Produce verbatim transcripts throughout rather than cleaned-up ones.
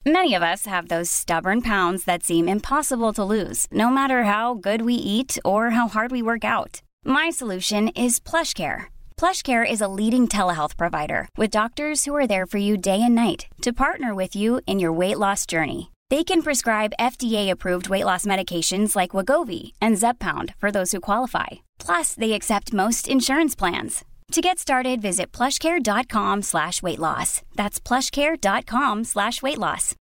Many of us have those stubborn pounds that seem impossible to lose, no matter how good we eat or how hard we work out. My solution is PlushCare. PlushCare is a leading telehealth provider with doctors who are there for you day and night to partner with you in your weight loss journey. They can prescribe F D A-approved weight loss medications like Wegovy and Zepbound for those who qualify. Plus, they accept most insurance plans. To get started, visit plushcare.com slash weight loss. That's plushcare.com slash weight loss.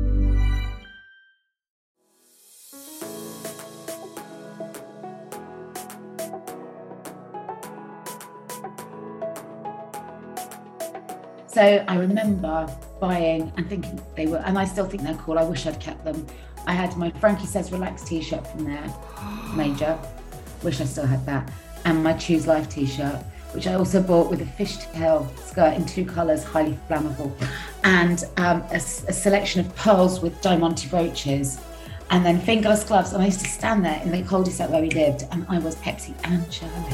So I remember buying and thinking they were, and I still think they're cool. I wish I'd kept them. I had my Frankie Says Relax t-shirt from there, major. Wish I still had that. And my Choose Life t-shirt, which I also bought with a fishtail skirt in two colours, highly flammable, and um, a, a selection of pearls with diamante brooches, and then fingerless gloves. And I used to stand there in the cul-de-sac where we lived, and I was Pepsi and Shirley.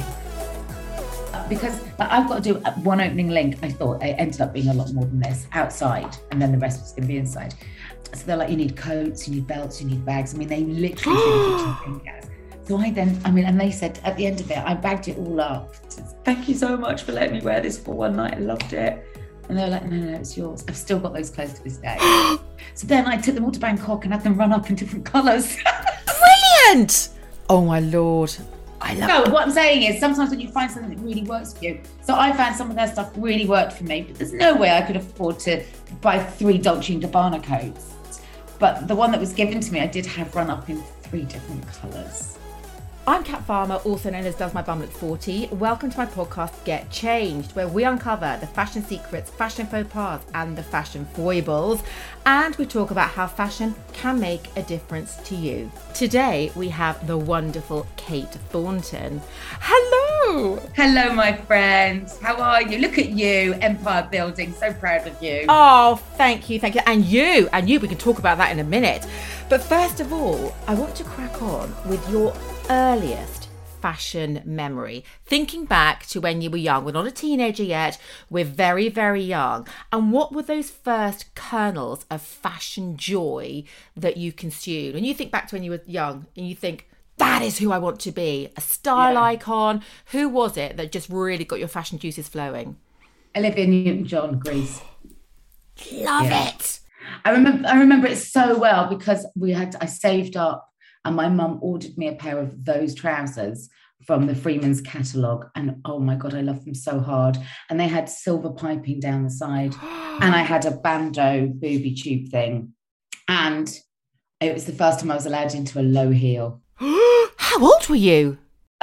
Because like, I've got to do one opening link, I thought it ended up being a lot more than this, outside, and then the rest was going to be inside. So they're like, you need coats, you need belts, you need bags. I mean, they literally did kitchen fingers. So I then, I mean, and they said at the end of it, I bagged it all up. Thank you so much for letting me wear this for one night. I loved it. And they were like, no, no, no, it's yours. I've still got those clothes to this day. So then I took them all to Bangkok and had them run up in different colours. Brilliant! Oh my Lord. I love No, it. what I'm saying is sometimes when you find something that really works for you. So I found some of their stuff really worked for me, but there's no way I could afford to buy three Dolce and Gabbana coats. But the one that was given to me, I did have run up in three different colours. I'm Kat Farmer, also known as Does My Bum Look forty. Welcome to my podcast, Get Changed, where we uncover the fashion secrets, fashion faux pas, and the fashion foibles. And we talk about how fashion can make a difference to you. Today, we have the wonderful Kate Thornton. Hello! Hello, my friends. How are you? Look at you, empire building. So proud of you. Oh, thank you, thank you. And you, and you, we can talk about that in a minute. But first of all, I want to crack on with your earliest fashion memory. Thinking back to when you were young. We're not a teenager yet. We're very, very young. And what were those first kernels of fashion joy that you consumed? And you think back to when you were young and you think, that is who I want to be. A style yeah. icon. Who was it that just really got your fashion juices flowing? Olivia Newton-John, Grease. Love yeah. it. I remember I remember it so well because we had I saved up and my mum ordered me a pair of those trousers from the Freeman's catalogue, and oh my God, I love them so hard. And they had silver piping down the side, and I had a bandeau booby tube thing, and it was the first time I was allowed into a low heel. How old were you?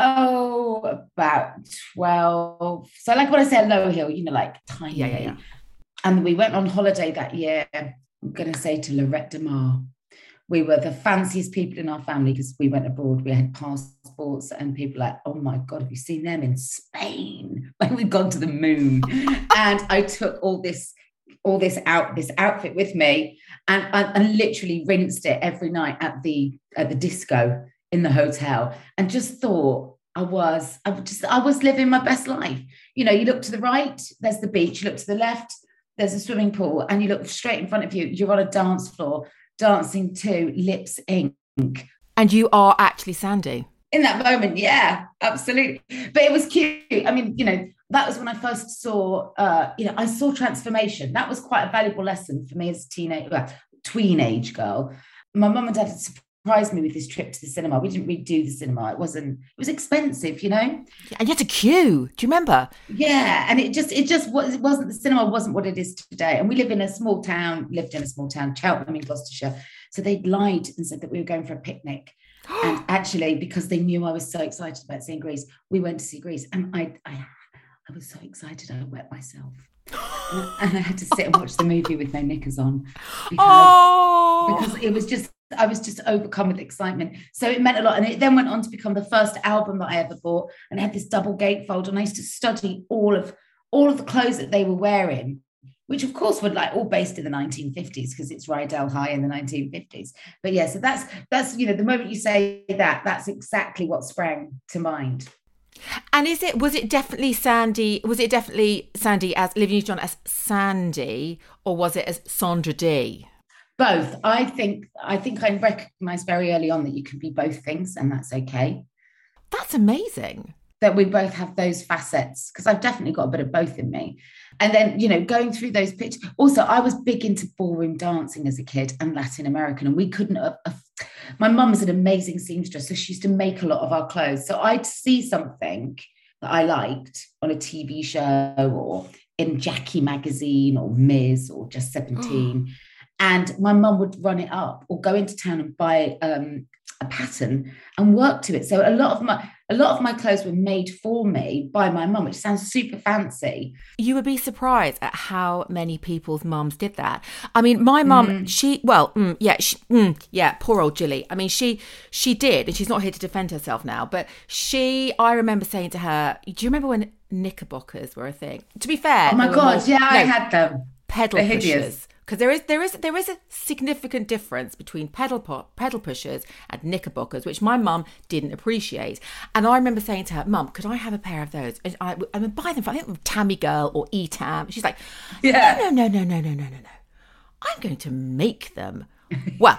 Oh, about twelve. So like when I say a low heel, you know, like tiny. Yeah, yeah, yeah. And we went on holiday that year, I'm going to say to Lorette de Mar. We were the fanciest people in our family because we went abroad. We had passports and people like, oh my God, have you seen them in Spain? Like we'd gone to the moon. And I took all this, all this out, this outfit with me and I, I literally rinsed it every night at the, at the disco in the hotel and just thought I was, I just, I was living my best life. You know, you look to the right, there's the beach, you look to the left, there's a swimming pool, and you look straight in front of you, you're on a dance floor dancing to Lips Incorporated. And you are actually Sandy. In that moment, yeah, absolutely. But it was cute. I mean, you know, that was when I first saw, uh, you know, I saw transformation. That was quite a valuable lesson for me as a teenage, well, tween-age girl. My mum and dad had surprised me with this trip to the cinema. We didn't really do the cinema. It wasn't, it was expensive, you know? And you had to queue. Do you remember? Yeah. And it just, it just was, it wasn't, the cinema wasn't what it is today. And we live in a small town, lived in a small town, Cheltenham in Gloucestershire. So they lied and said that we were going for a picnic. And actually, because they knew I was so excited about seeing Grease, we went to see Grease. And I, I, I was so excited, I wet myself. And I had to sit and watch the movie with no knickers on. Because, oh. because it was just, I was just overcome with excitement. So it meant a lot. And it then went on to become the first album that I ever bought. And it had this double gatefold. And I used to study all of all of the clothes that they were wearing, which of course were like all based in the nineteen fifties because it's Rydell High in the nineteen fifties. But yeah, so that's, that's, you know, the moment you say that, that's exactly what sprang to mind. And is it, was it definitely Sandy, was it definitely Sandy as, Olivia Newton-John as Sandy, or was it as Sandra Dee? Both. I think I think I recognised very early on that you can be both things, and that's okay. That's amazing. That we both have those facets, because I've definitely got a bit of both in me. And then, you know, going through those pictures. Also, I was big into ballroom dancing as a kid and Latin American, and we couldn't have, have my mum was an amazing seamstress, so she used to make a lot of our clothes. So I'd see something that I liked on a T V show or in Jackie magazine or Miz or Just seventeen. And my mum would run it up or go into town and buy um, a pattern and work to it. So a lot of my a lot of my clothes were made for me by my mum, which sounds super fancy. You would be surprised at how many people's mums did that. I mean, my mum, mm. she, well, mm, yeah, she, mm, yeah, poor old Jilly. I mean, she she did, and she's not here to defend herself now, but she, I remember saying to her, do you remember when knickerbockers were a thing? To be fair. Oh my God, more, no, yeah, I had them. Pedal pushers. Because there is there is there is a significant difference between pedal po- pedal pushers and knickerbockers, which my mum didn't appreciate. And I remember saying to her, "Mum, could I have a pair of those?" And I I would buy them for, I think, Tammy Girl or E-Tam. She's like, "Yeah, no, no, no, no, no, no, no, no. I'm going to make them." Well,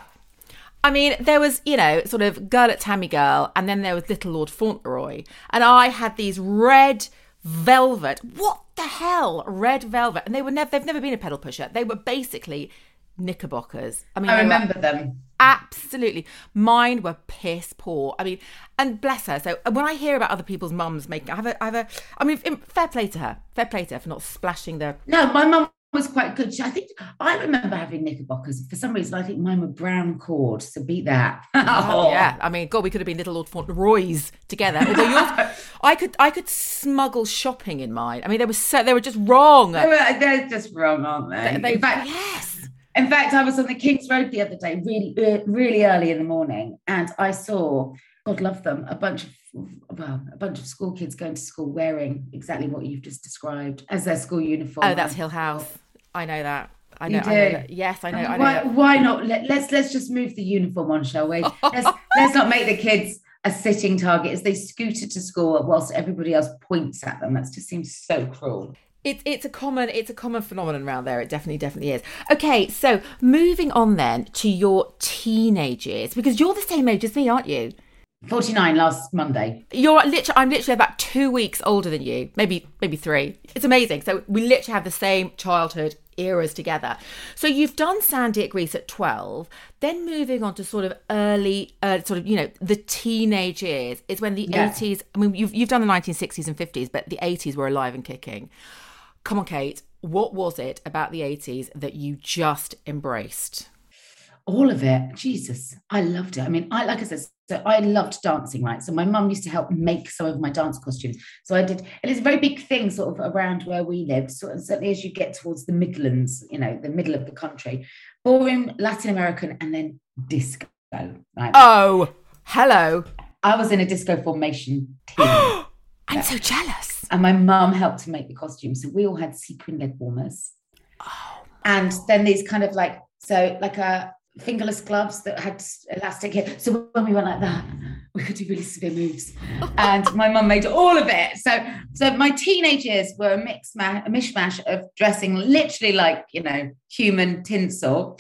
I mean, there was, you know, sort of Girl at Tammy Girl, and then there was Little Lord Fauntleroy, and I had these red velvet. What the hell? Red velvet. And they were never, they've never been a pedal pusher. They were basically knickerbockers. I mean, I remember them. Absolutely. Mine were piss poor. I mean, and bless her. So when I hear about other people's mums making, I have a, I have a, I mean, fair play to her. Fair play to her for not splashing the. No, my mum was quite good. I think I remember having knickerbockers. For some reason, I think mine were brown cord. So beat that. Oh, yeah. I mean, God, we could have been Little Lord Fauntleroys together. Although yours, I could, I could smuggle shopping in mine. I mean, they were so, they were just wrong. They were, they're just wrong, aren't they? they, they in fact, yes. In fact, I was on the King's Road the other day, really, really early in the morning, and I saw, God love them, a bunch of well, a bunch of school kids going to school wearing exactly what you've just described as their school uniform. Oh, that's Hill House. I know that. I know. You do? I know that. Yes, I know. I know why, that. why not? Let, let's let's just move the uniform on, shall we? Let's let's not make the kids a sitting target as they scooter to school whilst everybody else points at them. That just seems so cruel. It's it's a common it's a common phenomenon around there. It definitely definitely is. Okay, so moving on then to your teenage years, because you're the same age as me, aren't you? forty-nine last Monday. You're literally, I'm literally about two weeks older than you, maybe maybe three. It's amazing. So we literally have the same childhood eras together. So you've done Sandy at Greece at twelve, then moving on to sort of early, uh, sort of, you know, the teenage years is when the yeah. eighties, I mean, you've, you've done the nineteen sixties and fifties, but the eighties were alive and kicking. Come on, Kate, what was it about the eighties that you just embraced? All of it. Jesus, I loved it. I mean, I like I said, so I loved dancing, right? So my mum used to help make some of my dance costumes. So I did, and it's a very big thing sort of around where we lived. So certainly as you get towards the Midlands, you know, the middle of the country, ballroom, Latin American, and then disco. Right? Oh, hello. I was in a disco formation team. I'm yeah. so jealous. And my mum helped to make the costumes. So we all had sequin leg warmers. Oh. And then these kind of like, so like a, fingerless gloves that had elastic here. So when we went like that, we could do really severe moves. And my mum made all of it. So so my teenage years were a mix, a mishmash of dressing literally like, you know, human tinsel,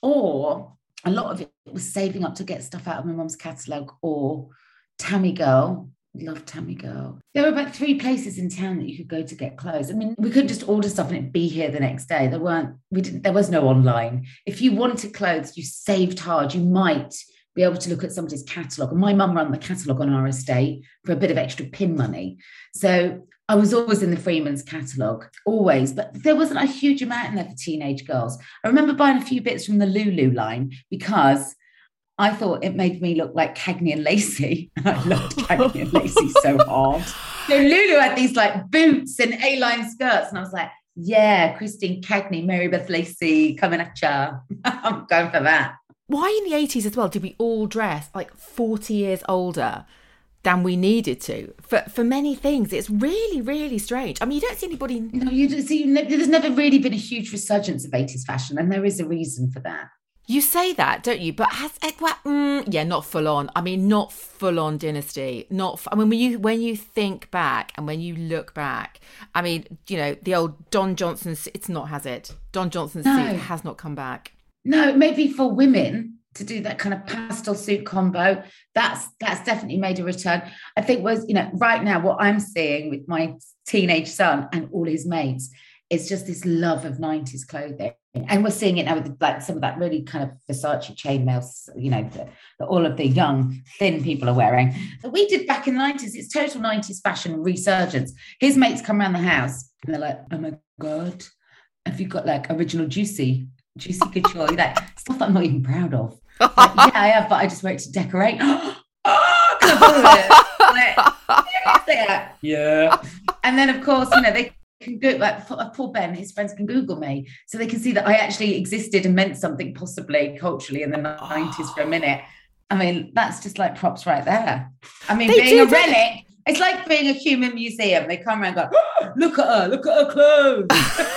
or a lot of it was saving up to get stuff out of my mum's catalogue, or Tammy Girl. Love Tammy Girl. There were about three places in town that you could go to get clothes. I mean, we couldn't just order stuff and it'd be here the next day. There weren't, we didn't, there was no online. If you wanted clothes, you saved hard. You might be able to look at somebody's catalogue. And my mum ran the catalogue on our estate for a bit of extra pin money. So I was always in the Freeman's catalogue, always. But there wasn't a huge amount in there for teenage girls. I remember buying a few bits from the Lulu line because I thought it made me look like Cagney and Lacey. I loved Cagney and Lacey so hard. So Lulu had these like boots and A-line skirts. And I was like, yeah, Christine Cagney, Mary Beth Lacey, coming at ya. I'm going for that. Why in the eighties as well did we all dress like forty years older than we needed to? For for many things, it's really, really strange. I mean, you don't see anybody... No, you don't see, there's never really been a huge resurgence of eighties fashion. And there is a reason for that. You say that, don't you? But has it? Well, mm, yeah, not full on. I mean, not full on Dynasty. Not. I mean, when you when you think back and when you look back, I mean, you know, the old Don Johnson. It's not, has it? Don Johnson's no. suit has not come back. No, maybe for women to do that kind of pastel suit combo, that's that's definitely made a return. I think was, you know, right now what I'm seeing with my teenage son and all his mates is just this love of nineties clothing. And we're seeing it now with like some of that really kind of Versace chainmail, you know, that, that all of the young, thin people are wearing. That we did back in the nineties. It's total nineties fashion resurgence. His mates come around the house and they're like, oh my God, have you got like original Juicy, Juicy Couture? Like stuff that I'm not even proud of. Like, yeah, I have, but I just wear it to decorate. Oh, can I like, yeah. yeah. And then, of course, you know, they can go, like poor Ben, his friends can Google me so they can see that I actually existed and meant something possibly culturally in the nineties for a minute. I mean, that's just like props right there. I mean, they being a relic, it's like being a human museum. They come around and go, oh, look at her, look at her clothes.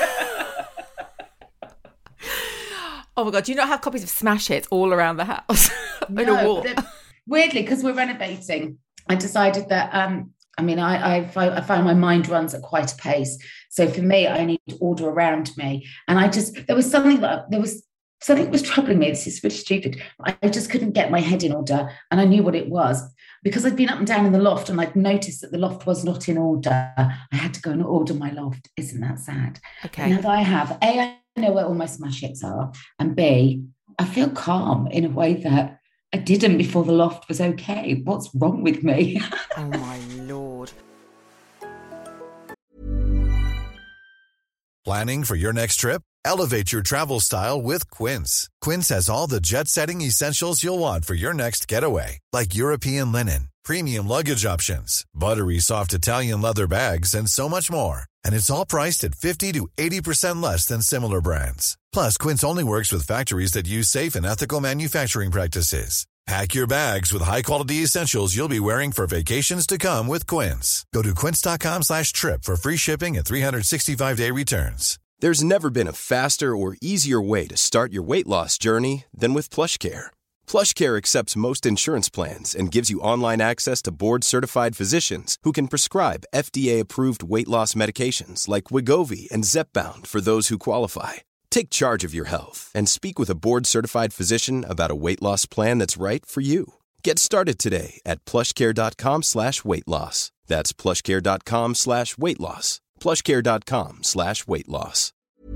Oh my God, do you not have copies of Smash Hits all around the house? No, in a wall? Weirdly, because we're renovating, I decided that, um, I mean, I, I, I find my mind runs at quite a pace. So for me, I need order around me. And I just, there was something that, there was something that was troubling me. This is really stupid. I just couldn't get my head in order. And I knew what it was. Because I'd been up and down in the loft and I'd noticed that the loft was not in order. I had to go and order my loft. Isn't that sad? Okay. But now that I have, A, I know where all my smash hits are. And B, I feel calm in a way that I didn't before the loft was okay. What's wrong with me? Oh my Lord. Planning for your next trip? Elevate your travel style with Quince. Quince has all the jet-setting essentials you'll want for your next getaway, like European linen, premium luggage options, buttery soft Italian leather bags, and so much more. And it's all priced at fifty to eighty percent less than similar brands. Plus, Quince only works with factories that use safe and ethical manufacturing practices. Pack your bags with high-quality essentials you'll be wearing for vacations to come with Quince. Go to quince.com slash trip for free shipping and three sixty-five day returns. There's never been a faster or easier way to start your weight loss journey than with PlushCare. PlushCare accepts most insurance plans and gives you online access to board-certified physicians who can prescribe F D A-approved weight loss medications like Wegovy and Zepbound for those who qualify. Take charge of your health and speak with a board-certified physician about a weight loss plan that's right for you. Get started today at plushcare.com slash weight loss. That's plushcare.com slash weight loss. plushcare.com slash weight loss.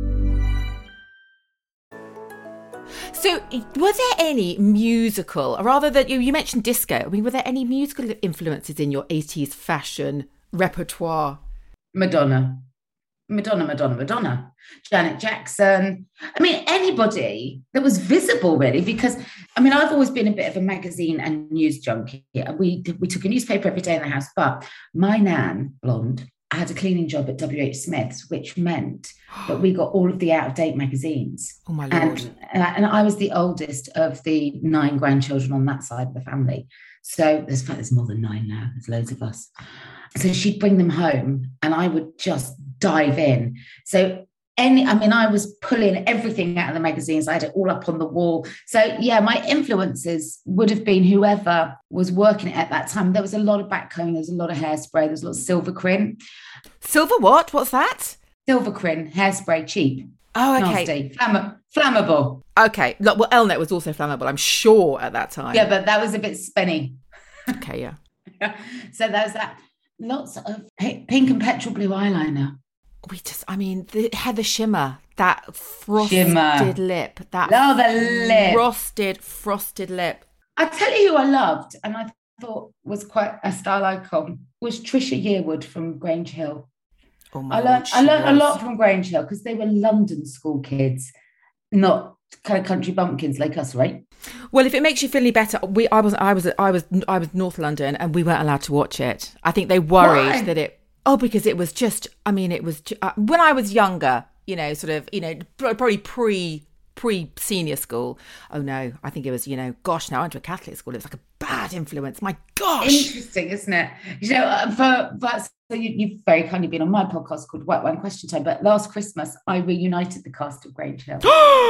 So were there any musical, or rather that you, you mentioned disco, I mean, were there any musical influences in your eighties fashion repertoire? Madonna. Madonna, Madonna, Madonna, Janet Jackson. I mean, anybody that was visible, really, because, I mean, I've always been a bit of a magazine and news junkie. We, we took a newspaper every day in the house, but my nan, blonde, had a cleaning job at W H Smith's, which meant that we got all of the out-of-date magazines. Oh, my Lord. And, and I was the oldest of the nine grandchildren on that side of the family. So there's, there's more than nine now. There's loads of us. So she'd bring them home and I would just dive in. So any, I mean, I was pulling everything out of the magazines. I had it all up on the wall. So yeah, my influences would have been whoever was working at that time. There was a lot of backcombing. There was a lot of hairspray. There was a lot of silver crin. Silver what? What's that? Silver crin, hairspray, cheap. Oh, okay. Nasty, Flamm- flammable. Okay. Look, well, Elnet was also flammable, I'm sure, at that time. Yeah, but that was a bit spenny. Okay, yeah. So there was that. Lots of pink and petrol blue eyeliner. We just, I mean, the Heather Shimmer, that frosted Shimmer. lip, that Love the lip. frosted, frosted lip. I tell you who I loved, and I thought was quite a style icon, was Trisha Yearwood from Grange Hill. Oh my I learned, Lord, I learned a was. lot from Grange Hill because they were London school kids, not kind of country bumpkins like us, right? Well, if it makes you feel any better, we I was I was I was I was North London, and we weren't allowed to watch it. I think they worried Why? that it oh because it was just I mean it was ju- uh, when I was younger, you know, sort of you know probably pre pre senior school. Oh no, I think it was you know gosh now I went to a Catholic school. It was like a bad influence. My gosh, Interesting, isn't it? You know, uh, for but so you, you've very kindly been on my podcast called White Wine Question Time. But last Christmas, I reunited the cast of Grange Hill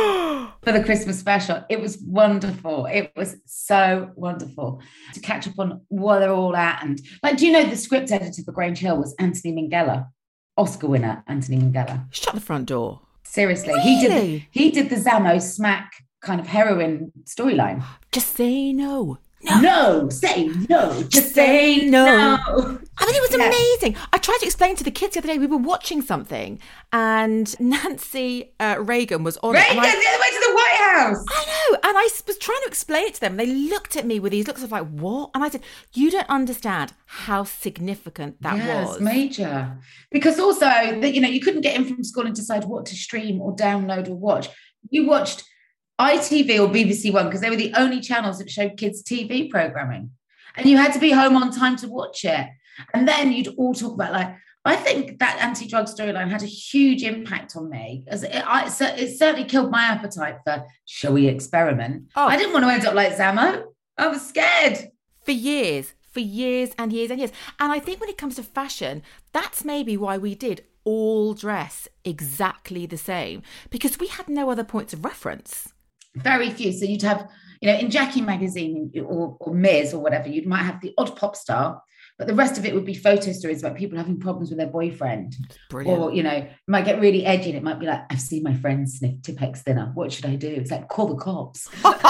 for the Christmas special. It was wonderful. It was so wonderful to catch up on where they're all at. And like, do you know the script editor for Grange Hill was Anthony Minghella, Oscar winner Anthony Minghella. Shut the front door. Seriously, he did. Really? He did the Zamo Smack kind of heroine storyline. Just say no. No, no say no. Just say no. no. I mean, it was yeah. amazing. I tried to explain to the kids the other day, we were watching something and Nancy uh, Reagan was on Reagan, it. Reagan, the other way to the White House. I know. And I was trying to explain it to them. They looked at me with these looks of like, what? And I said, you don't understand how significant that yes, was. Major. Because also, that you know, you couldn't get in from school and decide what to stream or download or watch. You watched I T V or B B C One because they were the only channels that showed kids T V programming. And you had to be home on time to watch it. And then you'd all talk about, like, I think that anti-drug storyline had a huge impact on me. As it, I, it certainly killed my appetite for, shall we experiment? Oh. I didn't want to end up like Zamo. I was scared. For years, for years and years and years. And I think when it comes to fashion, that's maybe why we did all dress exactly the same, because we had no other points of reference. Very few. So you'd have, you know, in Jackie magazine or, or Miz or whatever, you might have the odd pop star, but the rest of it would be photo stories about people having problems with their boyfriend. Brilliant. Or, you know, it might get really edgy and it might be like, I've seen my friend sniff Tipp-Ex thinner. What should I do? It's like, call the cops. It's all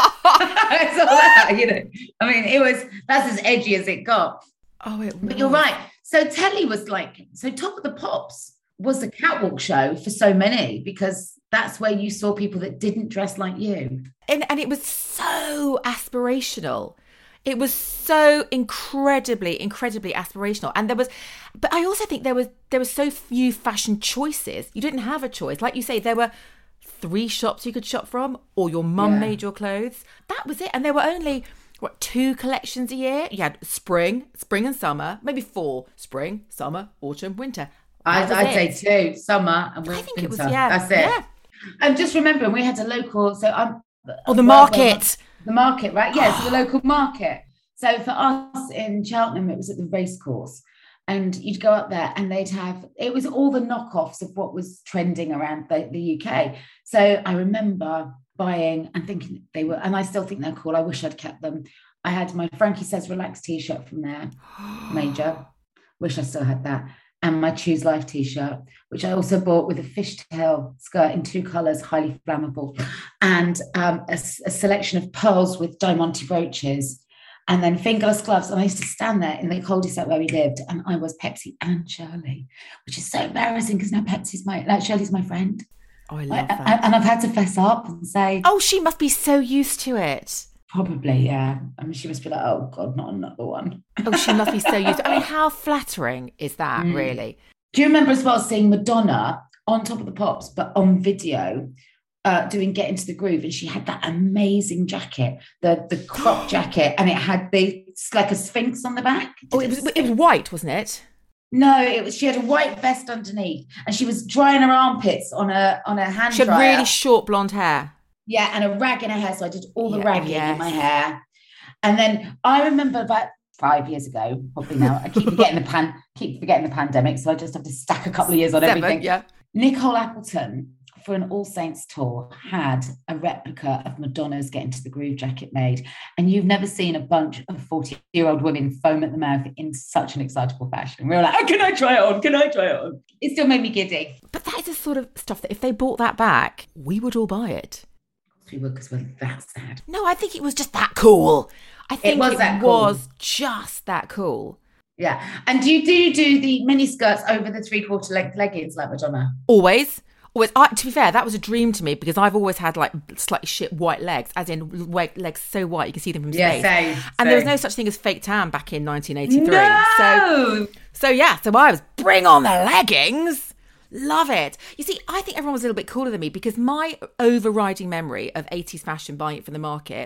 that, you know. I mean, it was, that's as edgy as it got. Oh, it was. But you're right. So telly was like, so Top of the Pops was the catwalk show for so many, because that's where you saw people that didn't dress like you. And, and it was so aspirational. It was so incredibly, incredibly aspirational. And there was, but I also think there was, there was so few fashion choices. You didn't have a choice. Like you say, there were three shops you could shop from, or your mum yeah. made your clothes. That was it. And there were only, what, two collections a year? You had spring, spring and summer, maybe four, spring, summer, autumn, winter. I'd, I'd say two, summer and winter. I think it was, yeah. That's it. Yeah. And just remember, we had a local, so I'm... Oh, the market. The market, right? Yeah, so the local market. So for us in Cheltenham, it was at the racecourse. And you'd go up there and they'd have, it was all the knockoffs of what was trending around the, the U K. So I remember buying and thinking they were, and I still think they're cool. I wish I'd kept them. I had my Frankie Says Relax t-shirt from there, Major. Wish I still had that. And my Choose Life t-shirt, which I also bought with a fishtail skirt in two colours, highly flammable, and um, a, a selection of pearls with diamante brooches, and then fingerless gloves. And I used to stand there in the cul-de-sac where we lived, and I was Pepsi and Shirley, which is so embarrassing because now Pepsi's my, like Shirley's my friend. Oh, I love I, that. I, and I've had to fess up and say... Oh, she must be so used to it. Probably, yeah. I mean, she must be like, oh, God, not another one. Oh, she must be so used to it. I mean, how flattering is that, mm. really? Do you remember as well seeing Madonna on Top of the Pops, but on video, uh, doing Get Into the Groove? And she had that amazing jacket, the the crop jacket, and it had the, it's like a sphinx on the back. Oh, it was, it was white, wasn't it? No, it was. She had a white vest underneath, and she was drying her armpits on a on a hand She had dryer. really short blonde hair. Yeah, and a rag in her hair. So I did all the yeah, ragging yes. in my hair. And then I remember about five years ago, probably now, I keep forgetting the pan, keep forgetting the pandemic. So I just have to stack a couple of years on Seven, everything. Yeah. Nicole Appleton, for an All Saints tour, had a replica of Madonna's Get Into the Groove jacket made. And you've never seen a bunch of forty-year-old women foam at the mouth in such an excitable fashion. We were like, oh, can I try it on? Can I try it on? It still made me giddy. But that is the sort of stuff that if they brought that back, we would all buy it. We would, because we're that sad. No, I think it was just that cool. I think it was, it that cool. was just that cool. Yeah. And do you do you do the mini skirts over the three quarter length leggings like Madonna? Always. Always. I, to be fair, that was a dream to me because I've always had like slightly shit white legs, as in legs so white you can see them from yeah, space. Same, and same. there was no such thing as fake tan back in nineteen eighty-three. No! So, so yeah, so I was bring on the leggings. Love it. You see, I think everyone was a little bit cooler than me because my overriding memory of eighties fashion, buying it from the market,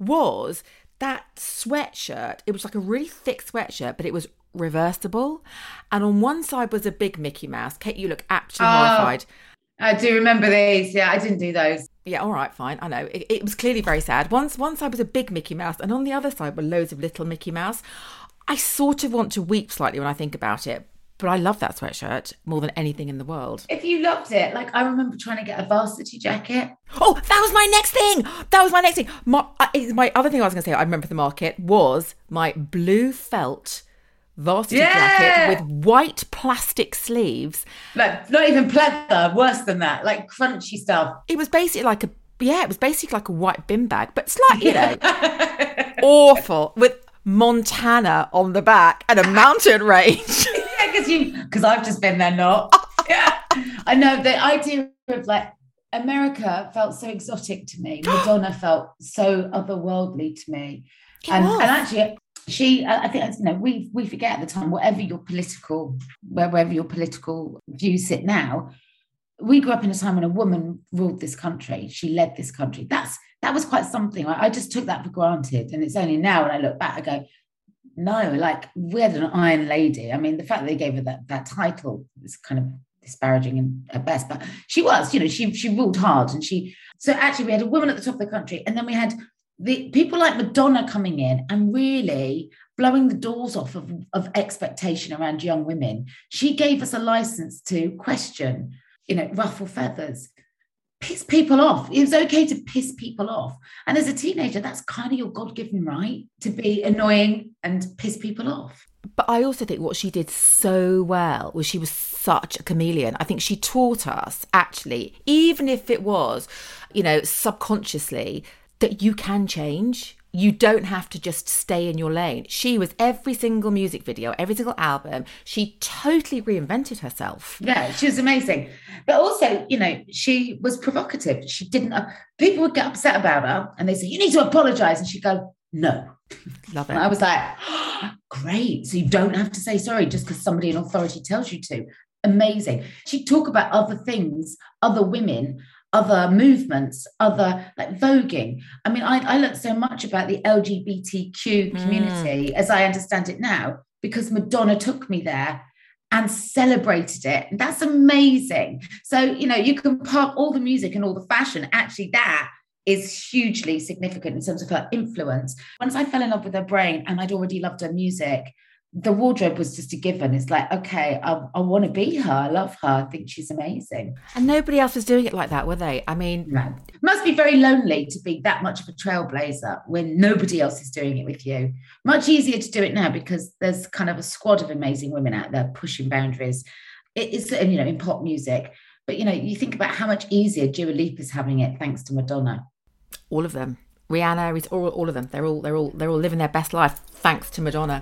was that sweatshirt. It was like a really thick sweatshirt, but it was reversible. And on one side was a big Mickey Mouse. Kate, you look absolutely oh, horrified. I do remember these. Yeah, I didn't do those. Yeah, all right, fine. I know. It, it was clearly very sad. One, one side was a big Mickey Mouse, and on the other side were loads of little Mickey Mouse. I sort of want to weep slightly when I think about it. But I love that sweatshirt more than anything in the world. If you loved it, like I remember trying to get a varsity jacket. Oh, that was my next thing. That was my next thing. My, I, my other thing I was going to say, I remember the market, was my blue felt varsity yeah! jacket with white plastic sleeves. Like not even pleather, worse than that, like crunchy stuff. It was basically like a yeah, it was basically like a white bin bag, but slightly, you know, awful, with Montana on the back and a mountain range. Yeah, because you, because I've just been there, not. Yeah, I know the idea of like America felt so exotic to me. Madonna felt so otherworldly to me, and and actually, she, I think, you know, we we forget at the time, whatever your political, wherever your political views sit now. We grew up in a time when a woman ruled this country. She led this country. That's that was quite something. I, I just took that for granted. And it's only now when I look back, I go, no, like we had an iron lady. I mean, the fact that they gave her that, that title is kind of disparaging at best, but she was, you know, she she ruled hard. And she, so actually we had a woman at the top of the country. And then we had the people like Madonna coming in and really blowing the doors off of, of expectation around young women. She gave us a license to question, you know, ruffle feathers, piss people off. It was okay to piss people off. And as a teenager, that's kind of your God-given right, to be annoying and piss people off. But I also think what she did so well was she was such a chameleon. I think she taught us, actually, even if it was, you know, subconsciously, that you can change. You don't have to just stay in your lane. She was every single music video, every single album. She totally reinvented herself. Yeah, she was amazing. But also, you know, she was provocative. She didn't, uh, people would get upset about her and they say, you need to apologize. And she'd go, no. Love it. And I was like, oh, great. So you don't have to say sorry just because somebody in authority tells you to. Amazing. She'd talk about other things, other women, other movements, other like voguing. I mean, I, I learned so much about the L G B T Q community mm. as I understand it now, because Madonna took me there and celebrated it. And that's amazing. So, you know, you can park all the music and all the fashion. Actually, that is hugely significant in terms of her influence. Once I fell in love with her brain and I'd already loved her music, the wardrobe was just a given. It's like, okay, I, I want to be her. I love her. I think she's amazing. And nobody else was doing it like that, were they? I mean... No. It must be very lonely to be that much of a trailblazer when nobody else is doing it with you. Much easier to do it now because there's kind of a squad of amazing women out there pushing boundaries. It is, you know, in pop music. But, you know, you think about how much easier Dua Lipa's having it thanks to Madonna. All of them. Rihanna, all, all of them. They're all, they're all, they're all living their best life thanks to Madonna.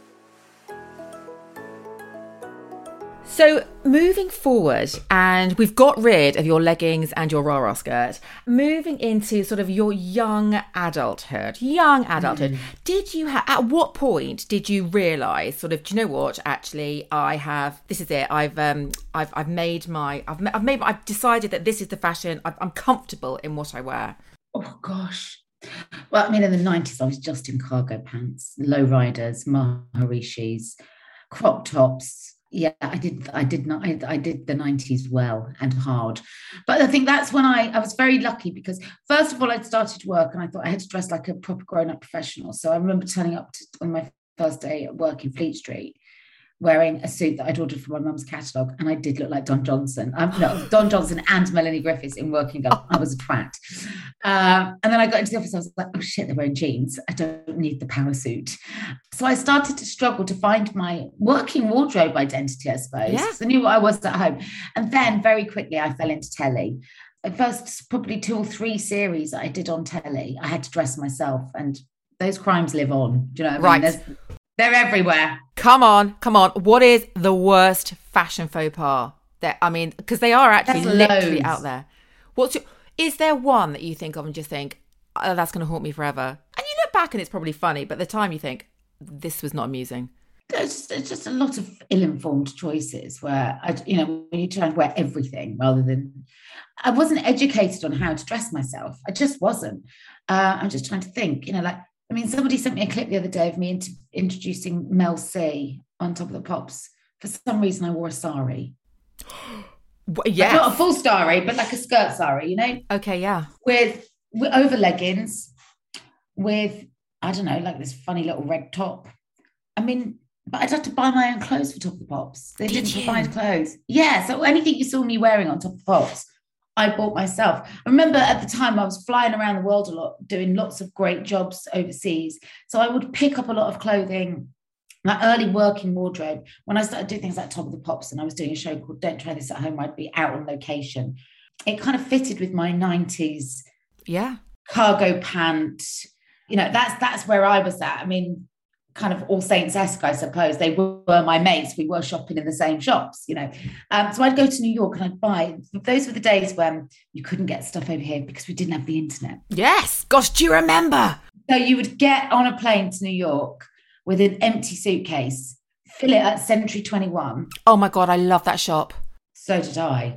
So moving forward, and we've got rid of your leggings and your rah-rah skirt, moving into sort of your young adulthood, young adulthood, mm. did you have, at what point did you realise sort of, do you know what, actually, I have, this is it, I've, um, I've, I've made my, I've, I've made, I've decided that this is the fashion, I've, I'm comfortable in what I wear? Oh gosh. Well, I mean, in the nineties, I was just in cargo pants, low riders, Maharishis, crop tops. Yeah, I did. I did not. I, I did the nineties well and hard, but I think that's when I, I was very lucky because first of all, I'd started work and I thought I had to dress like a proper grown-up professional. So I remember turning up to, on my first day at work in Fleet Street, wearing a suit that I'd ordered from my mum's catalogue, and I did look like Don Johnson. Um, no, Don Johnson and Melanie Griffiths in Working Girl. I was a twat. Um, and then I got into the office, I was like, oh shit, they're wearing jeans. I don't need the power suit. So I started to struggle to find my working wardrobe identity, I suppose. Yeah. I knew what I was at home. And then very quickly I fell into telly. The first probably two or three series that I did on telly, I had to dress myself, and those crimes live on. Do you know what I mean? Right. There's, They're everywhere. Come on, come on. What is the worst fashion faux pas? That I mean, because they are actually That's literally loads. out there. What's your, is there one that you think of and just think, oh, that's going to haunt me forever? And you look back and it's probably funny, but at the time you think, this was not amusing. There's, there's just a lot of ill-informed choices where, I, you know, when you try and wear everything rather than... I wasn't educated on how to dress myself. I just wasn't. Uh, I'm just trying to think, you know, like, I mean, somebody sent me a clip the other day of me int- introducing Mel C on Top of the Pops. For some reason, I wore a sari. Yeah, like not a full sari, but like a skirt sari, you know? Okay, yeah. With, with over leggings, with, I don't know, like this funny little red top. I mean, but I'd have to buy my own clothes for Top of the Pops. They Did didn't you? provide clothes. Yeah, so anything you saw me wearing on Top of the Pops, I bought myself. I remember at the time I was flying around the world a lot, doing lots of great jobs overseas. So I would pick up a lot of clothing, my early working wardrobe. When I started doing things like Top of the Pops and I was doing a show called Don't Try This at Home, I'd be out on location. It kind of fitted with my nineties Yeah. Cargo pant. You know, that's that's where I was at. I mean, kind of All Saints-esque, I suppose. They were my mates. We were shopping in the same shops, you know. Um, so I'd go to New York and I'd buy. Those were the days when you couldn't get stuff over here because we didn't have the internet. Yes. Gosh, do you remember? So you would get on a plane to New York with an empty suitcase, fill it at Century twenty-one. Oh my God, I love that shop. So did I.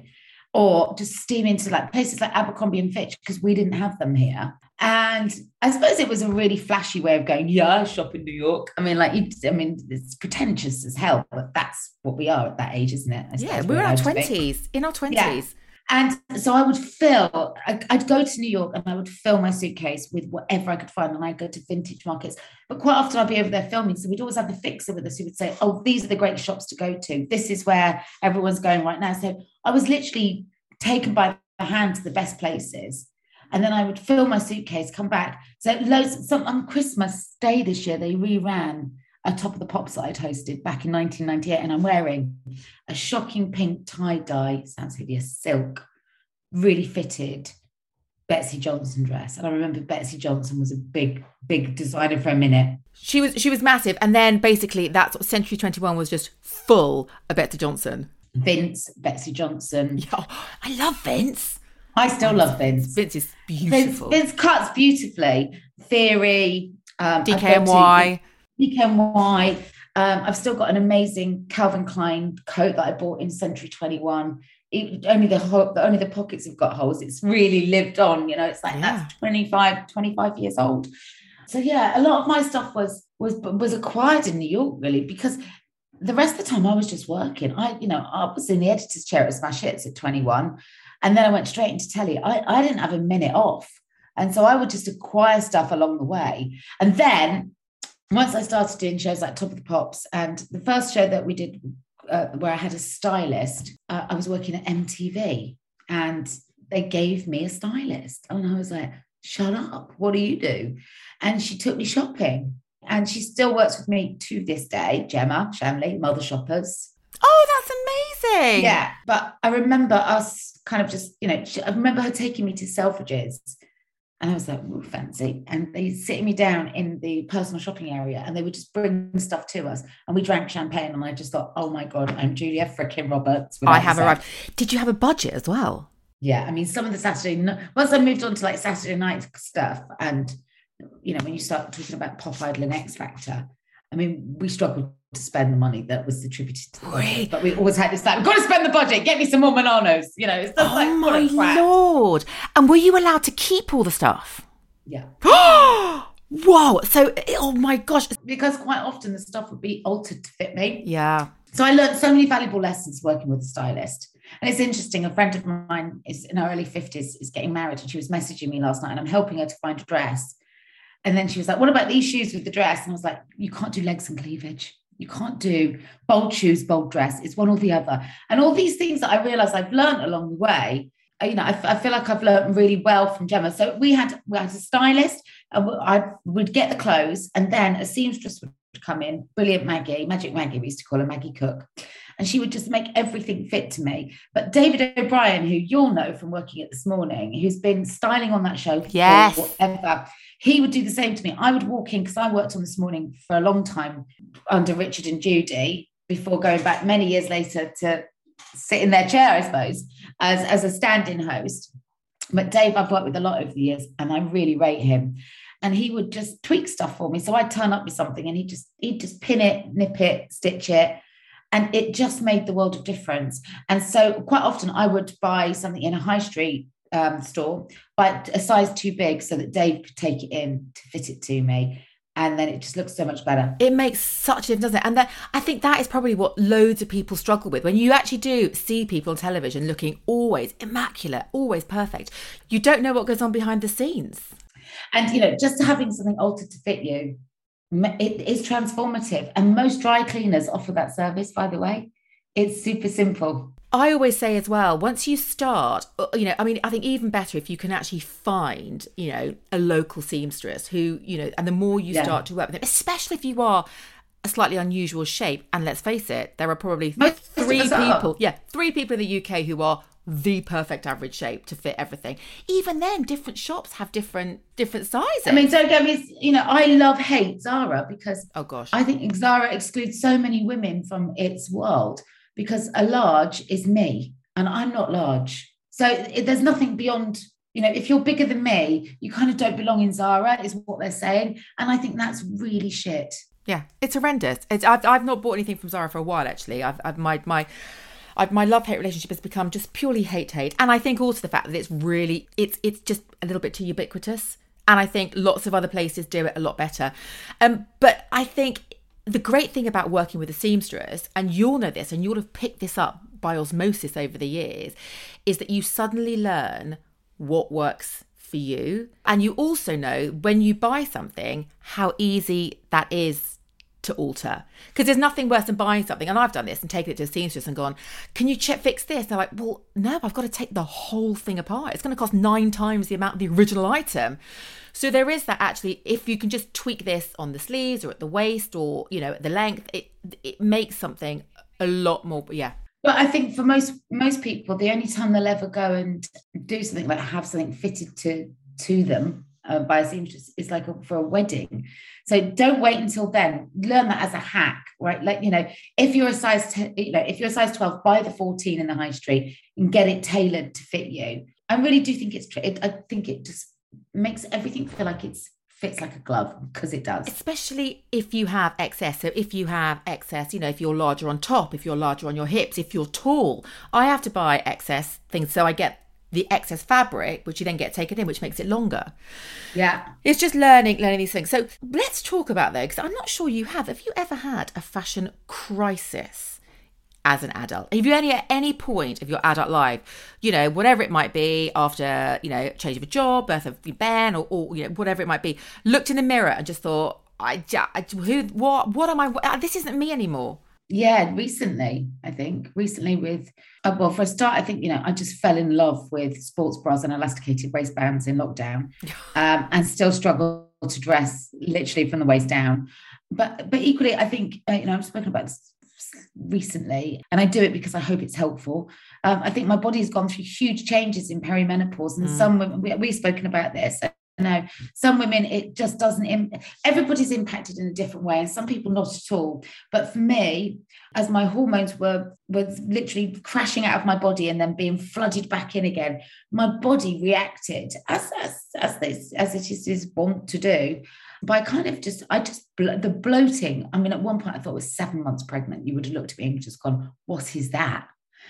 Or just steam into like places like Abercrombie and Fitch because we didn't have them here. And I suppose it was a really flashy way of going, yeah, I shop in New York. I mean, like, you, I mean, it's pretentious as hell, but that's what we are at that age, isn't it? Yeah, we were in our twenties, in our twenties. Yeah. And so I would fill, I'd go to New York and I would fill my suitcase with whatever I could find. And I'd go to vintage markets. But quite often I'd be over there filming. So we'd always have the fixer with us who would say, oh, these are the great shops to go to. This is where everyone's going right now. So I was literally taken by the hand to the best places. And then I would fill my suitcase, come back. So loads, some, on Christmas Day this year, they reran a Top of the Pops that I'd hosted back in nineteen ninety-eight. And I'm wearing a shocking pink tie-dye, sounds hideous, silk, really fitted Betsy Johnson dress. And I remember Betsy Johnson was a big, big designer for a minute. She was she was massive. And then basically that's what Century twenty-one was, just full of Betsy Johnson. Vince, Betsy Johnson. Oh, I love Vince. I still love Vince. Vince is beautiful. Vince, Vince cuts beautifully. Theory. Um, D K N Y. D K N Y. Um, I've still got an amazing Calvin Klein coat that I bought in Century twenty-one. It, only the ho- only the pockets have got holes. It's really lived on. You know, it's like yeah. That's twenty-five, twenty-five years old. So yeah, a lot of my stuff was was was acquired in New York, really, because the rest of the time I was just working. I, you know, I was in the editor's chair at Smash Hits at twenty-one. And then I went straight into telly. I, I didn't have a minute off. And so I would just acquire stuff along the way. And then once I started doing shows like Top of the Pops, and the first show that we did uh, where I had a stylist, uh, I was working at M T V and they gave me a stylist. And I was like, shut up. What do you do? And she took me shopping. And she still works with me to this day, Gemma Shamley, Mother Shoppers. Oh, that's amazing. Yeah. But I remember us kind of just, you know, she, I remember her taking me to Selfridges and I was like, ooh, fancy. And they sitting me down in the personal shopping area and they would just bring stuff to us and we drank champagne and I just thought, oh my God, I'm Julia frickin' Roberts. I have arrived. Did you have a budget as well? Yeah. I mean, some of the Saturday, once I moved on to like Saturday night stuff and, you know, when you start talking about Pop Idol and X Factor, I mean, we struggled to spend the money that was attributed to the budget, but we always had this like, we've got to spend the budget, get me some more Monanos, you know. It's just oh like, my Lord. And were you allowed to keep all the stuff? Yeah. Whoa. So, oh my gosh. Because quite often the stuff would be altered to fit me. Yeah. So I learned so many valuable lessons working with a stylist. And it's interesting, a friend of mine is in her early fifties, is getting married and she was messaging me last night and I'm helping her to find a dress. And then she was like, what about these shoes with the dress? And I was like, you can't do legs and cleavage. You can't do bold shoes, bold dress. It's one or the other. And all these things that I realized I've learned along the way, you know, I, I feel like I've learned really well from Gemma. So we had, we had a stylist and I would get the clothes and then a seamstress would come in, brilliant Maggie, Magic Maggie, we used to call her Maggie Cook. And she would just make everything fit to me. But David O'Brien, who you'll know from working at This Morning, who's been styling on that show yes. for whatever, he would do the same to me. I would walk in, because I worked on This Morning for a long time under Richard and Judy, before going back many years later to sit in their chair, I suppose, as, as a stand-in host. But Dave, I've worked with a lot over the years, and I really rate him. And he would just tweak stuff for me. So I'd turn up with something, and he'd just, he'd just pin it, nip it, stitch it. And it just made the world of difference. And so quite often I would buy something in a high street um, store, but a size too big so that Dave could take it in to fit it to me. And then it just looks so much better. It makes such a difference, doesn't it? And that, I think that is probably what loads of people struggle with. When you actually do see people on television looking always immaculate, always perfect, you don't know what goes on behind the scenes. And, you know, just having something altered to fit you, it is transformative. And most dry cleaners offer that service, by the way. It's super simple. I always say as well, once you start, you know, I mean, I think even better if you can actually find, you know, a local seamstress who, you know, and the more you yeah. start to work with them, especially if you are a slightly unusual shape. And let's face it, there are probably Most three people, are. yeah, three people in the U K who are the perfect average shape to fit everything. Even then, different shops have different different sizes. I mean, don't get me, you know, I love hate Zara because oh gosh, I think Zara excludes so many women from its world because a large is me and I'm not large. So it, there's nothing beyond, you know, if you're bigger than me, you kind of don't belong in Zara is what they're saying. And I think that's really shit. Yeah, it's horrendous. It's, I've, I've not bought anything from Zara for a while, actually. I've, I've my, my, I've, my love-hate relationship has become just purely hate-hate. And I think also the fact that it's really, it's it's just a little bit too ubiquitous. And I think lots of other places do it a lot better. Um, but I think the great thing about working with a seamstress, and you'll know this, and you'll have picked this up by osmosis over the years, is that you suddenly learn what works for you. And you also know when you buy something, how easy that is to alter. Because there's nothing worse than buying something, and I've done this and taken it to a seamstress and gone, can you check fix this? They're like, well, no, I've got to take the whole thing apart. It's going to cost nine times the amount of the original item. So there is that actually, if you can just tweak this on the sleeves or at the waist or, you know, at the length, it it makes something a lot more, yeah. But I think for most most people, the only time they'll ever go and do something like have something fitted to to them uh, by a seamstress is like a, for a wedding. So don't wait until then. Learn that as a hack, right? Like, you know, if you're a size, t- you know, if you're a size twelve, buy the fourteen in the high street and get it tailored to fit you. I really do think it's. It, I think it just makes everything feel like it's fits like a glove, because it does. Especially if you have excess. So if you have excess, you know, if you're larger on top, if you're larger on your hips, if you're tall, I have to buy excess things. So I get the excess fabric, which you then get taken in, which makes it longer. Yeah. It's just learning, learning these things. So let's talk about that, because I'm not sure you have. Have you ever had a fashion crisis as an adult? Have you any at any point of your adult life, you know, whatever it might be, after, you know, change of a job, birth of Ben, or, or you know, whatever it might be, looked in the mirror and just thought, I, I who, what, what am I? This isn't me anymore. Yeah, recently, I think, recently with, uh, well, for a start, I think, you know, I just fell in love with sports bras and elasticated waistbands in lockdown, um, and still struggle to dress literally from the waist down. But but equally, I think, uh, you know, I've spoken about this recently, and I do it because I hope it's helpful. Um, I think my body has gone through huge changes in perimenopause, and mm. some women, we, we've spoken about this. No, some women, it just doesn't, im- everybody's impacted in a different way, and some people not at all. But for me, as my hormones were, were literally crashing out of my body and then being flooded back in again, my body reacted as as as, this, as it is, is wont to do, by kind of just, I just, the bloating. I mean, at one point I thought I was seven months pregnant. You would have looked at me and just gone, what is that?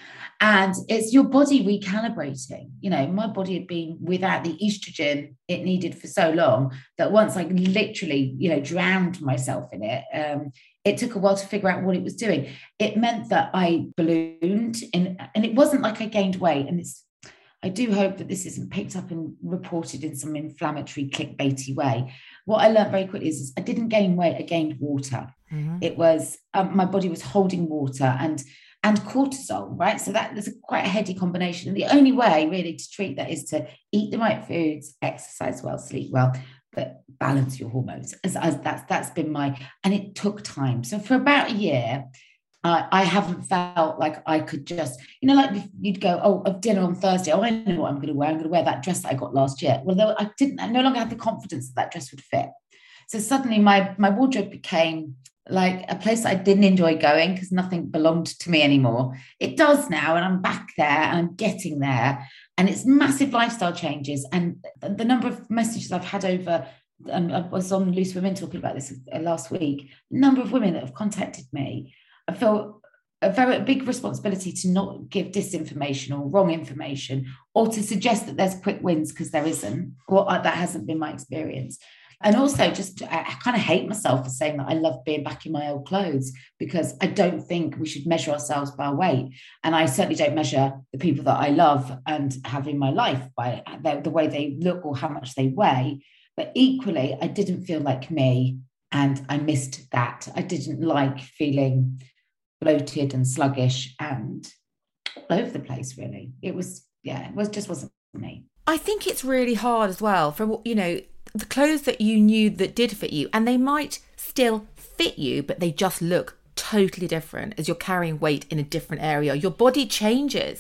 And it's your body recalibrating. You know, my body had been without the estrogen it needed for so long that once I literally, you know, drowned myself in it, um, it took a while to figure out what it was doing. It meant that I ballooned, in, and it wasn't like I gained weight. And it's, I do hope that this isn't picked up and reported in some inflammatory, clickbaity way. What I learned very quickly is, is I didn't gain weight, I gained water. Mm-hmm. It was, um, my body was holding water and and cortisol, right? So that there's a quite a heady combination. And the only way really to treat that is to eat the right foods, exercise well, sleep well, but balance your hormones. As, as that's that's been my, and it took time. So for about a year, uh, I haven't felt like I could just, you know, like you'd go, oh, of dinner on Thursday, oh, I know what I'm going to wear. I'm going to wear that dress that I got last year. Well, though I didn't, I no longer had the confidence that that dress would fit. So suddenly my my wardrobe became like a place I didn't enjoy going because nothing belonged to me anymore. It does now, and I'm back there and I'm getting there. And it's massive lifestyle changes. And the number of messages I've had over, and I was on Loose Women talking about this last week, the number of women that have contacted me, I feel a very big responsibility to not give disinformation or wrong information, or to suggest that there's quick wins, because there isn't. Well, that hasn't been my experience. And also just, I kind of hate myself for saying that I love being back in my old clothes, because I don't think we should measure ourselves by weight. And I certainly don't measure the people that I love and have in my life by the, the way they look or how much they weigh. But equally, I didn't feel like me, and I missed that. I didn't like feeling bloated and sluggish and all over the place, really. It was, yeah, it was just wasn't for me. I think it's really hard as well for, you know, the clothes that you knew that did fit you, and they might still fit you, but they just look totally different as you're carrying weight in a different area. Your body changes.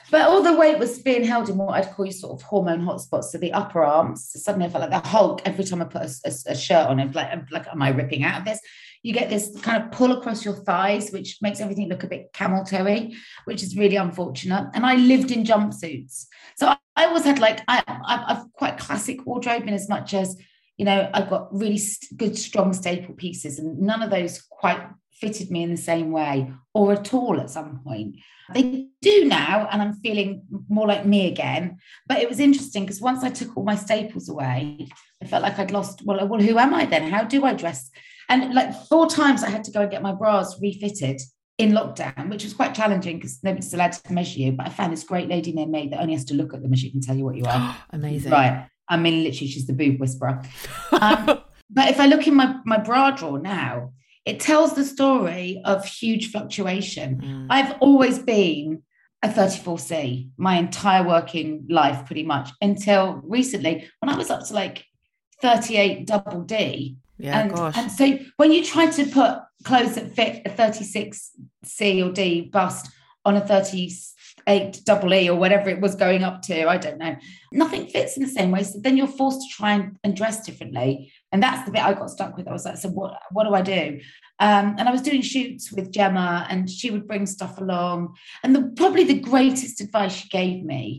But all the weight was being held in what I'd call you sort of hormone hotspots. So the upper arms, so suddenly I felt like the Hulk every time I put a, a, a shirt on. And like, like, am I ripping out of this? You get this kind of pull across your thighs, which makes everything look a bit camel toe-y, which is really unfortunate. And I lived in jumpsuits. So I, I always had like, I, I, I've quite classic wardrobe in as much as, you know, I've got really st- good, strong staple pieces, and none of those quite fitted me in the same way or at all at some point. They do now, and I'm feeling more like me again. But it was interesting because once I took all my staples away, I felt like I'd lost, well, well, who am I then? How do I dress? And like four times I had to go and get my bras refitted in lockdown, which was quite challenging because nobody's allowed to measure you. But I found this great lady near me that only has to look at them and she can tell you what you are. Amazing. Right. I mean, literally, she's the boob whisperer. Um, but if I look in my, my bra drawer now, it tells the story of huge fluctuation. Mm. I've always been a thirty-four C my entire working life, pretty much, until recently when I was up to like thirty-eight double D. Yeah, and, gosh. And so when you try to put clothes that fit a thirty-six C or D bust on a thirty-eight double E or whatever it was going up to, I don't know, nothing fits in the same way. So then you're forced to try and, and dress differently. And that's the bit I got stuck with. I was like, so what, what do I do? Um, and I was doing shoots with Gemma and she would bring stuff along. And the, probably the greatest advice she gave me